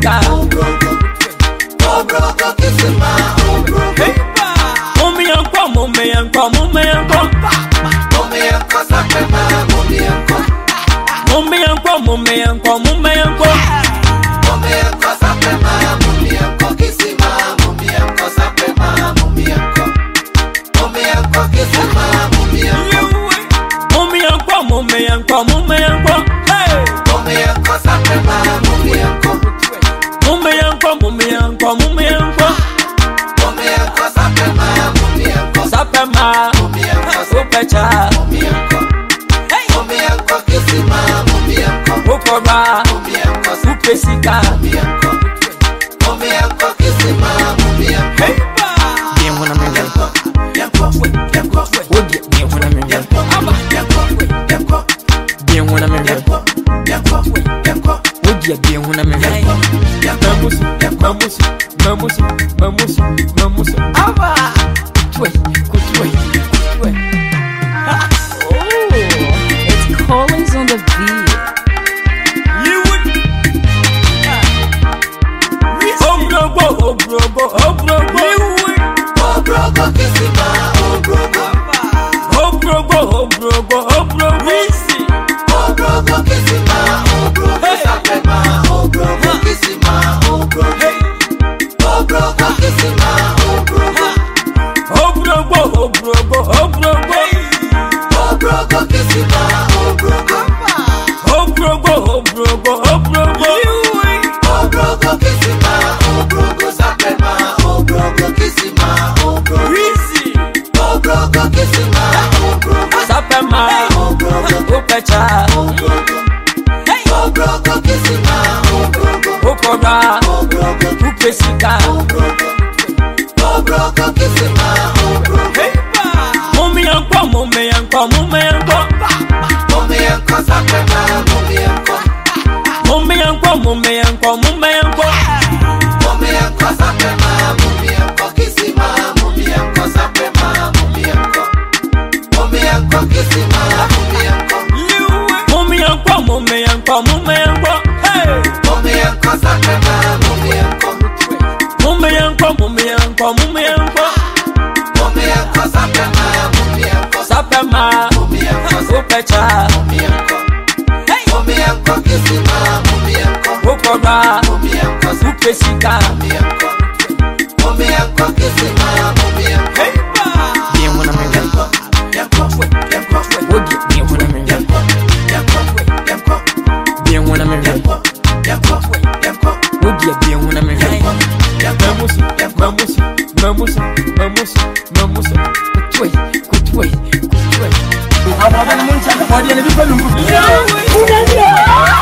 Upesika, Kisima, Mummy and come, Mummy and come, Mummy and come, Mummy and Cosapema, Mummy and come, Mummy and come, Mummy and come, Mummy and come, Mummy and Cosapema, Mummy and Kisima, Mummy and Cosapema, Mummy and come, Mummy and Kisima, Mummy and Mummy and come, Mummy and come, Mummy and come, hey, Mummy and Cosapema, Mummy and come, Mummy and come, Mummy and come, Mummy and come, Mummy and Cosapema, Mummy and Sapema, Mummy and Upecha, Mummy and come, Mummy and Kisima, Mummy and come, Ukora, Mummy and Upesika, Mummy and come, Mummy and Kisima, Mummy and hey, Bien when I'm in there. Would you bien when I'm in there? Bien when I'm in there. Would you bien when I'm in there? Mamus, Aba, Wait, good wait. Oh, it's Collins on the beat. you would. Oh, bro, you would. Kisima, Easy. Kisima, Sapema, Kisima, Hey, Kisima, oh, bro, Kisima, you would. Kisima, Sapema, Kisima, Easy. Kisima, Sapema, Upecha, Kisima, Ukora, Upesika, Kisima, hey, Mummy and come, Mummy and come, Mummy and come, Mummy and Cosapema, Mummy and come, Mummy and come, Mummy and come, Mummy and come, Mummy and Cosapema, Mummy and Kisima, Mummy and Cosapema, Mummy and come, Mummy and Kisima, Mummy and come, you would. Mummy and come, Mummy and come, Mummy and come, hey, Mummy and Cosapema, Mummy and come, Mummy and come, Mummy and come, Mummy and come, Mummy and Cosapema, Mummy and Sapema, Mummy and Upecha, Mummy and come, Mummy and Kisima, Mummy and come, Ukora, Mummy and Upesika, Mummy and come, Mummy and Kisima, Mummy and hey, Bien when I'm in there. Would you bien when I'm in there? Bien when I'm in there. Would you bien when I'm in there? Mamus, Good wait. you would.